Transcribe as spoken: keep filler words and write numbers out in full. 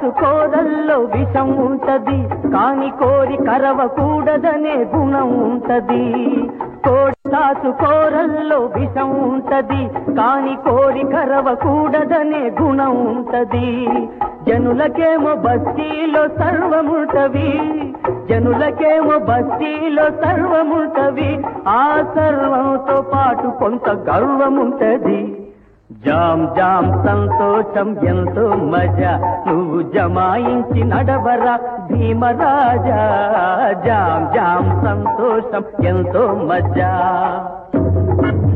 కాసు కోరల్లో విషం ఉంటది, కాని కోరి కరవకూడదనే గుణం ఉంటది. కోడి కాసు కోరల్లో విషం ఉంటది, కాని కోరి కరవకూడదనే గుణం ఉంటది. జనులకేమో బస్తీలో సర్వముంటవి, జనులకేమో బస్తీలో సర్వముంటవి, ఆ సర్వంతో పాటు కొంత గర్వముంటది. జాం జాం సంతోషం ఎంతో మజా, నువ్వు జమాయించి నడవరా భీమరాజా. జాం జాం సంతోషం ఎంతో మజా.